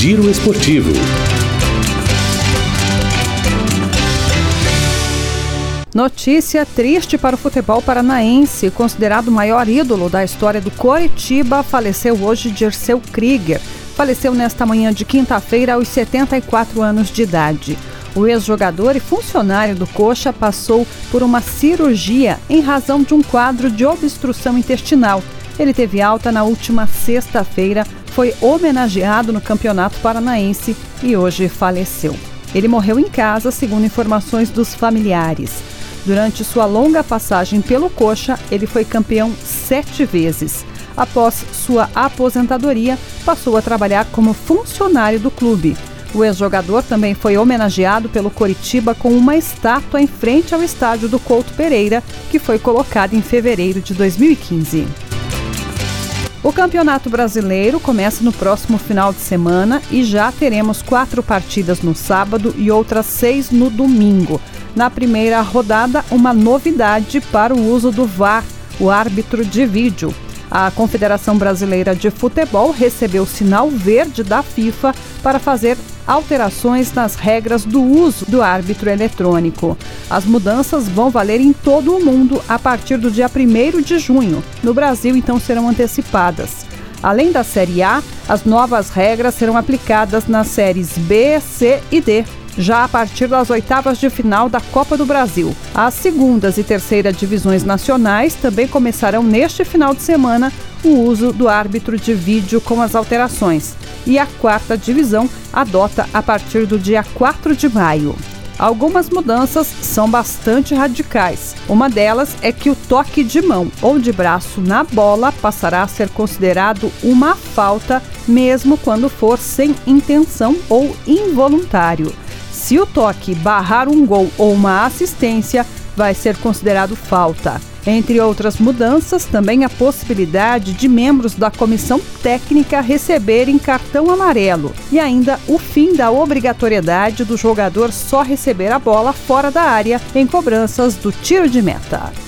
Giro Esportivo. Notícia triste para o futebol paranaense. Considerado o maior ídolo da história do Coritiba, faleceu hoje Dirceu Krieger. Faleceu nesta manhã de quinta-feira aos 74 anos de idade. O ex-jogador e funcionário do Coxa passou por uma cirurgia em razão de um quadro de obstrução intestinal. Ele teve alta na última sexta-feira, foi homenageado no Campeonato Paranaense e hoje faleceu. Ele morreu em casa, segundo informações dos familiares. Durante sua longa passagem pelo Coxa, ele foi campeão 7 vezes. Após sua aposentadoria, passou a trabalhar como funcionário do clube. O ex-jogador também foi homenageado pelo Coritiba com uma estátua em frente ao estádio do Couto Pereira, que foi colocada em fevereiro de 2015. O Campeonato Brasileiro começa no próximo final de semana e já teremos 4 partidas no sábado e outras 6 no domingo. Na primeira rodada, uma novidade para o uso do VAR, o árbitro de vídeo. A Confederação Brasileira de Futebol recebeu sinal verde da FIFA para fazer alterações nas regras do uso do árbitro eletrônico. As mudanças vão valer em todo o mundo a partir do dia 1º de junho. No Brasil, então, serão antecipadas. Além da Série A, as novas regras serão aplicadas nas séries B, C e D, já a partir das oitavas de final da Copa do Brasil. As segundas e terceira divisões nacionais também começarão neste final de semana o uso do árbitro de vídeo com as alterações. E a quarta divisão adota a partir do dia 4 de maio. Algumas mudanças são bastante radicais. Uma delas é que o toque de mão ou de braço na bola passará a ser considerado uma falta, mesmo quando for sem intenção ou involuntário. Se o toque barrar um gol ou uma assistência, vai ser considerado falta. Entre outras mudanças, também a possibilidade de membros da comissão técnica receberem cartão amarelo e ainda o fim da obrigatoriedade do jogador só receber a bola fora da área em cobranças do tiro de meta.